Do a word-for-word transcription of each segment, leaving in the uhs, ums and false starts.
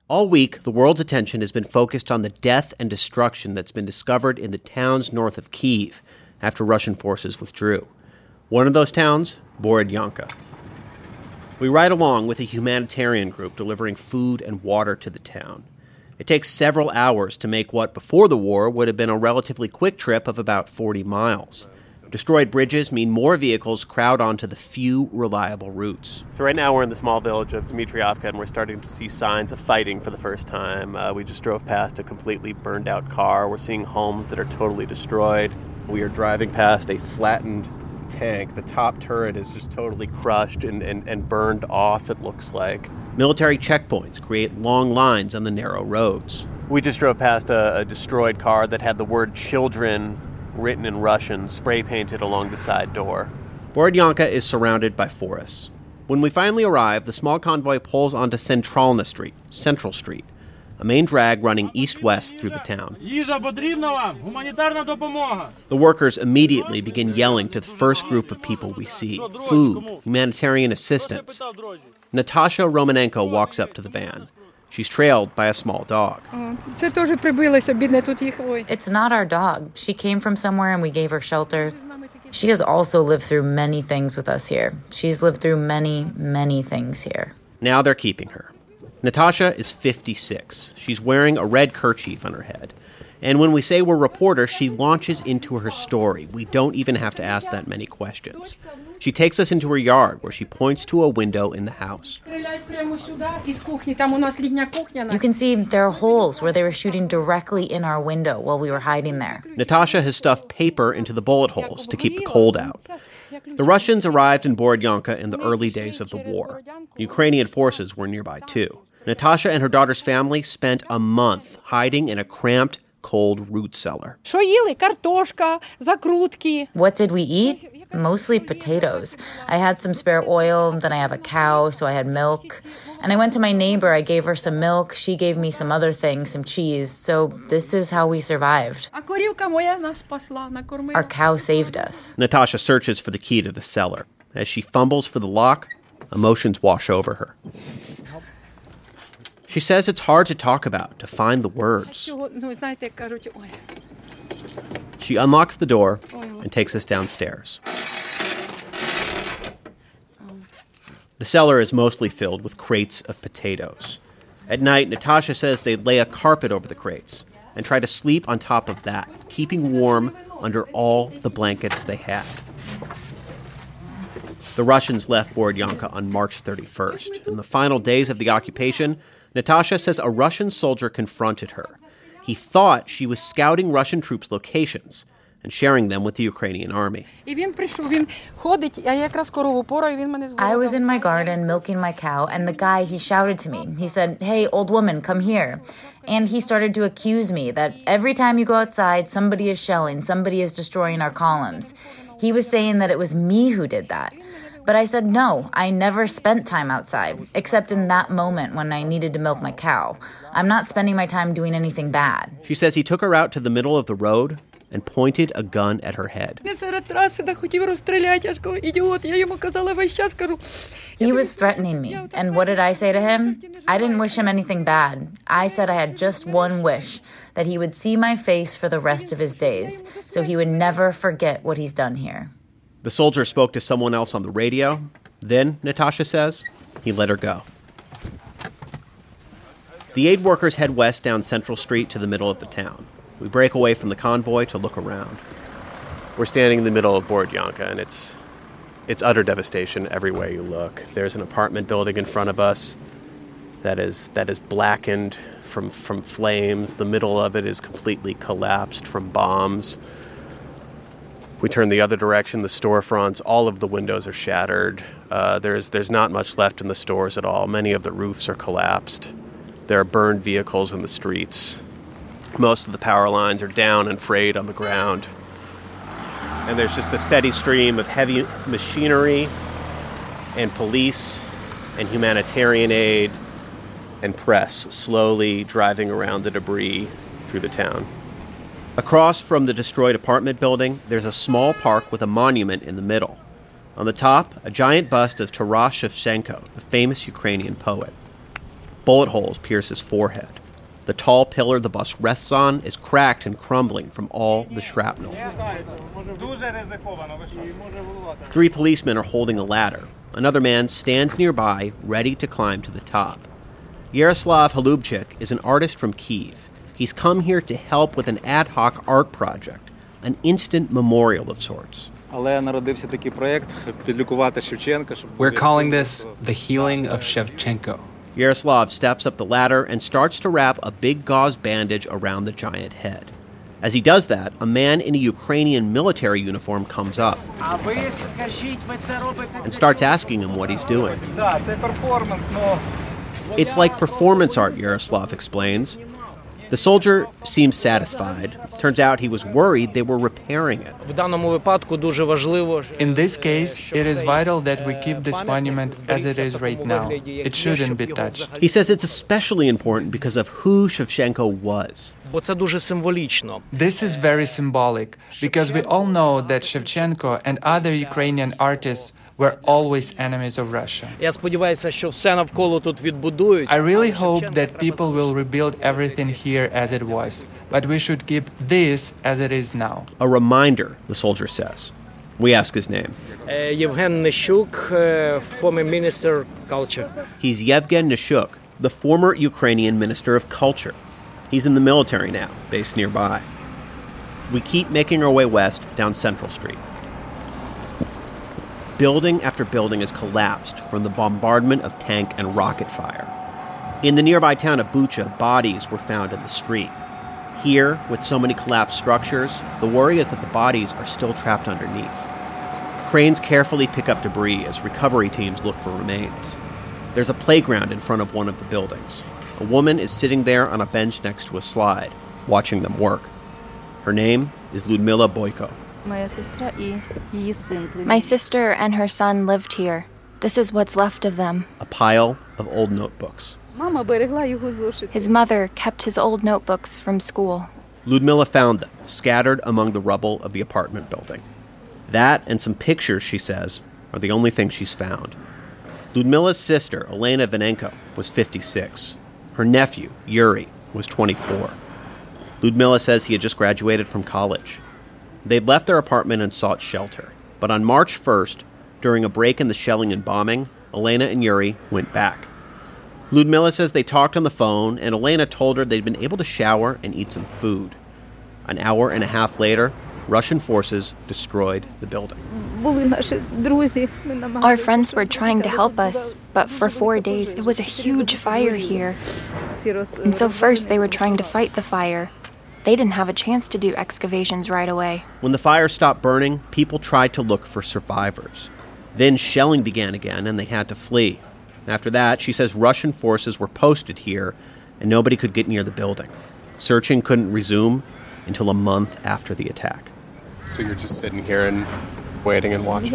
All week, the world's attention has been focused on the death and destruction that's been discovered in the towns north of Kyiv after Russian forces withdrew. One of those towns, Borodyanka. We ride along with a humanitarian group delivering food and water to the town. It takes several hours to make what, before the war, would have been a relatively quick trip of about forty miles. Destroyed bridges mean more vehicles crowd onto the few reliable routes. So right now we're in the small village of Dmitrievka, and we're starting to see signs of fighting for the first time. Uh, we just drove past a completely burned-out car. We're seeing homes that are totally destroyed. We are driving past a flattened tank. The top turret is just totally crushed and, and, and burned off, it looks like. Military checkpoints create long lines on the narrow roads. We just drove past a, a destroyed car that had the word children written in Russian, spray-painted along the side door. Borodyanka is surrounded by forests. When we finally arrive, the small convoy pulls onto Centralna Street, Central Street, a main drag running east-west through the town. The workers immediately begin yelling to the first group of people we see. Food, humanitarian assistance. Natasha Romanenko walks up to the van. She's trailed by a small dog. It's not our dog. She came from somewhere and we gave her shelter. She has also lived through many things with us here. She's lived through many, many things here. Now they're keeping her. Natasha is fifty-six. She's wearing a red kerchief on her head. And when we say we're reporters, she launches into her story. We don't even have to ask that many questions. She takes us into her yard, where she points to a window in the house. You can see there are holes where they were shooting directly in our window while we were hiding there. Natasha has stuffed paper into the bullet holes to keep the cold out. The Russians arrived in Borodyanka in the early days of the war. Ukrainian forces were nearby, too. Natasha and her daughter's family spent a month hiding in a cramped, cold root cellar. What did we eat? Mostly potatoes. I had some spare oil, then I have a cow, so I had milk. And I went to my neighbor, I gave her some milk, she gave me some other things, some cheese. So this is how we survived. Our cow saved us. Natasha searches for the key to the cellar. As she fumbles for the lock, emotions wash over her. She says it's hard to talk about, to find the words. She unlocks the door and takes us downstairs. The cellar is mostly filled with crates of potatoes. At night, Natasha says they'd lay a carpet over the crates and try to sleep on top of that, keeping warm under all the blankets they had. The Russians left Borodyanka on March thirty-first. In the final days of the occupation, Natasha says a Russian soldier confronted her. He thought she was scouting Russian troops' locations and sharing them with the Ukrainian army. I was in my garden milking my cow, and the guy, he shouted to me. He said, "Hey, old woman, come here." And he started to accuse me that every time you go outside, somebody is shelling, somebody is destroying our columns. He was saying that it was me who did that. But I said, no, I never spent time outside, except in that moment when I needed to milk my cow. I'm not spending my time doing anything bad. She says he took her out to the middle of the road and pointed a gun at her head. He was threatening me. And what did I say to him? I didn't wish him anything bad. I said I had just one wish, that he would see my face for the rest of his days, so he would never forget what he's done here. The soldier spoke to someone else on the radio. Then, Natasha says, he let her go. The aid workers head west down Central Street to the middle of the town. We break away from the convoy to look around. We're standing in the middle of Borodyanka, and it's it's utter devastation everywhere you look. There's an apartment building in front of us that is that is blackened from, from flames. The middle of it is completely collapsed from bombs. We turn the other direction, the storefronts, all of the windows are shattered. Uh, there's there's not much left in the stores at all. Many of the roofs are collapsed. There are burned vehicles in the streets. Most of the power lines are down and frayed on the ground. And there's just a steady stream of heavy machinery and police and humanitarian aid and press slowly driving around the debris through the town. Across from the destroyed apartment building, there's a small park with a monument in the middle. On the top, a giant bust of Taras Shevchenko, the famous Ukrainian poet. Bullet holes pierce his forehead. The tall pillar the bus rests on is cracked and crumbling from all the shrapnel. Three policemen are holding a ladder. Another man stands nearby, ready to climb to the top. Yaroslav Halubchik is an artist from Kyiv. He's come here to help with an ad hoc art project, an instant memorial of sorts. We're calling this The Healing of Shevchenko. Yaroslav steps up the ladder and starts to wrap a big gauze bandage around the giant head. As he does that, a man in a Ukrainian military uniform comes up and starts asking him what he's doing. It's like performance art, Yaroslav explains. The soldier seems satisfied. Turns out he was worried they were repairing it. In this case, it is vital that we keep this monument as it is right now. It shouldn't be touched. He says it's especially important because of who Shevchenko was. This is very symbolic, because we all know that Shevchenko and other Ukrainian artists were always enemies of Russia. I really hope that people will rebuild everything here as it was, but we should keep this as it is now. A reminder, the soldier says. We ask his name. Yevgen Nishuk, former Minister of Culture. He's Yevgen Nishuk, the former Ukrainian Minister of Culture. He's in the military now, based nearby. We keep making our way west down Central Street. Building after building has collapsed from the bombardment of tank and rocket fire. In the nearby town of Bucha, bodies were found in the street. Here, with so many collapsed structures, the worry is that the bodies are still trapped underneath. Cranes carefully pick up debris as recovery teams look for remains. There's a playground in front of one of the buildings. A woman is sitting there on a bench next to a slide, watching them work. Her name is Ludmila Boyko. My sister and her son lived here. This is what's left of them. A pile of old notebooks. His mother kept his old notebooks from school. Ludmila found them, scattered among the rubble of the apartment building. That and some pictures, she says, are the only things she's found. Ludmila's sister, Elena Vanenko, was fifty-six. Her nephew, Yuri, was twenty-four. Ludmila says he had just graduated from college. They'd left their apartment and sought shelter. But on March first, during a break in the shelling and bombing, Elena and Yuri went back. Ludmila says they talked on the phone, and Elena told her they'd been able to shower and eat some food. An hour and a half later, Russian forces destroyed the building. Our friends were trying to help us, but for four days it was a huge fire here. And so first they were trying to fight the fire. They didn't have a chance to do excavations right away. When the fire stopped burning, people tried to look for survivors. Then shelling began again, and they had to flee. After that, she says Russian forces were posted here, and nobody could get near the building. Searching couldn't resume until a month after the attack. So you're just sitting here and waiting and watching?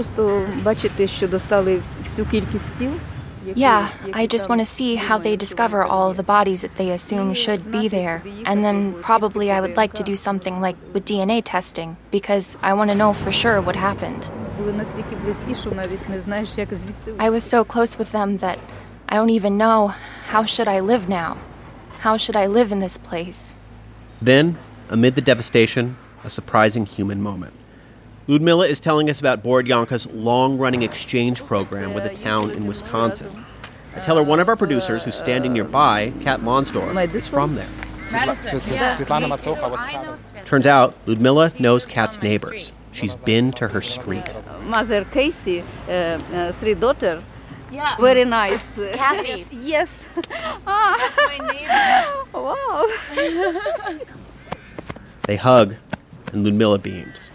Yeah, I just want to see how they discover all of the bodies that they assume should be there. And then probably I would like to do something like with D N A testing, because I want to know for sure what happened. I was so close with them that I don't even know, how should I live now? How should I live in this place? Then, amid the devastation, a surprising human moment. Ludmila is telling us about Borodyanka's long-running exchange program with a town in Wisconsin. I tell her one of our producers who's standing nearby, Kat Lonsdorf, is from there. Turns out, Ludmila knows Kat's neighbors. She's been to her street. Mother Casey, uh, uh, three daughter. Yeah. Very nice. Kathy. Yes. That's my neighbor. Wow. They hug, and Ludmila beams.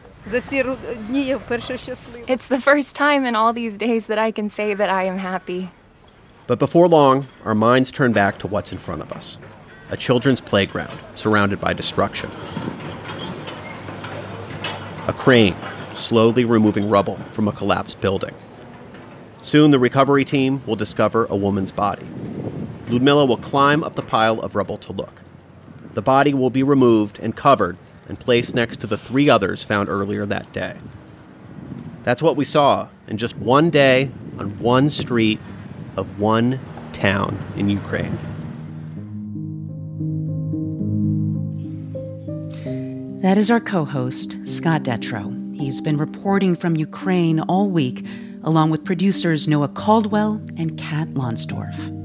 It's the first time in all these days that I can say that I am happy. But before long, our minds turn back to what's in front of us. A children's playground surrounded by destruction. A crane slowly removing rubble from a collapsed building. Soon the recovery team will discover a woman's body. Ludmila will climb up the pile of rubble to look. The body will be removed and covered and placed next to the three others found earlier that day. That's what we saw in just one day on one street of one town in Ukraine. That is our co-host, Scott Detrow. He's been reporting from Ukraine all week, along with producers Noah Caldwell and Kat Lonsdorf.